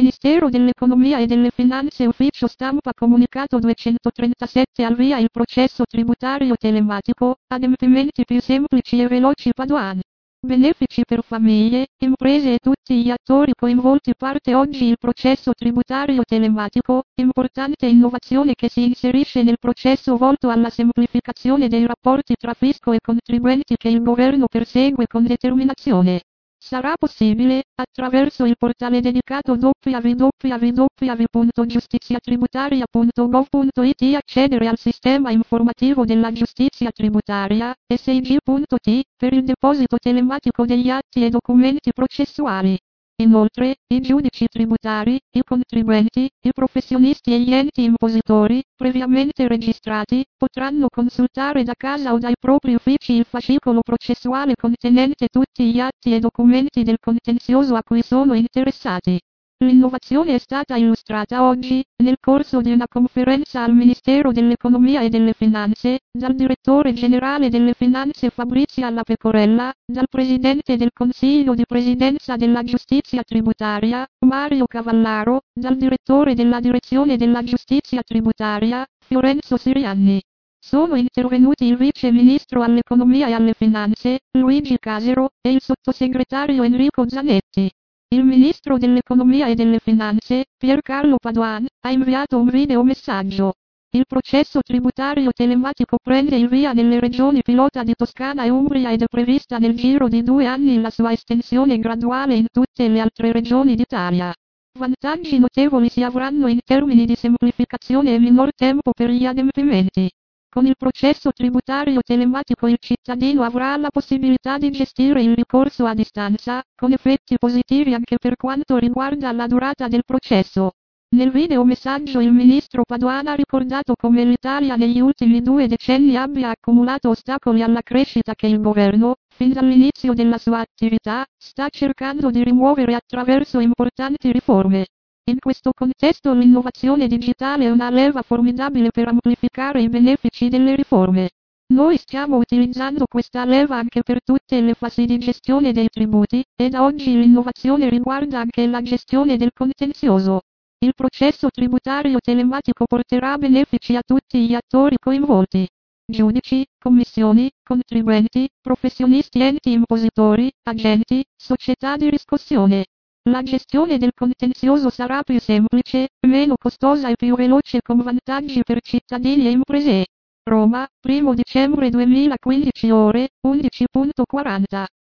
Ministero dell'Economia e delle Finanze Ufficio Stampa Comunicato 237 Al via il processo tributario telematico, adempimenti più semplici e veloci Padoan. Benefici per famiglie, imprese e tutti gli attori coinvolti. Parte oggi il processo tributario telematico, importante innovazione che si inserisce nel processo volto alla semplificazione dei rapporti tra fisco e contribuenti che il governo persegue con determinazione. Sarà possibile, attraverso il portale dedicato www.giustiziatributaria.gov.it accedere al sistema informativo della giustizia tributaria, SIG.T, per il deposito telematico degli atti e documenti processuali. Inoltre, i giudici tributari, i contribuenti, i professionisti e gli enti impositori, previamente registrati, potranno consultare da casa o dai propri uffici il fascicolo processuale contenente tutti gli atti e documenti del contenzioso a cui sono interessati. L'innovazione è stata illustrata oggi, nel corso di una conferenza al Ministero dell'Economia e delle Finanze, dal Direttore Generale delle Finanze Fabrizio Alla Pecorella, dal Presidente del Consiglio di Presidenza della Giustizia Tributaria, Mario Cavallaro, dal Direttore della Direzione della Giustizia Tributaria, Fiorenzo Sirianni. Sono intervenuti il Vice Ministro all'Economia e alle Finanze, Luigi Casero, e il Sottosegretario Enrico Zanetti. Il Ministro dell'Economia e delle Finanze, Piercarlo Padoan, ha inviato un videomessaggio. Il processo tributario telematico prende il via nelle regioni pilota di Toscana e Umbria ed è prevista nel giro di 2 anni la sua estensione graduale in tutte le altre regioni d'Italia. Vantaggi notevoli si avranno in termini di semplificazione e minor tempo per gli adempimenti. Con il processo tributario telematico il cittadino avrà la possibilità di gestire il ricorso a distanza, con effetti positivi anche per quanto riguarda la durata del processo. Nel videomessaggio il ministro Padoan ha ricordato come l'Italia negli ultimi 2 decenni abbia accumulato ostacoli alla crescita che il governo, fin dall'inizio della sua attività, sta cercando di rimuovere attraverso importanti riforme. In questo contesto l'innovazione digitale è una leva formidabile per amplificare i benefici delle riforme. Noi stiamo utilizzando questa leva anche per tutte le fasi di gestione dei tributi, e da oggi l'innovazione riguarda anche la gestione del contenzioso. Il processo tributario telematico porterà benefici a tutti gli attori coinvolti. Giudici, commissioni, contribuenti, professionisti, enti impositori, agenti, società di riscossione. La gestione del contenzioso sarà più semplice, meno costosa e più veloce con vantaggi per cittadini e imprese. Roma, 1 dicembre 2015 ore, 11:40.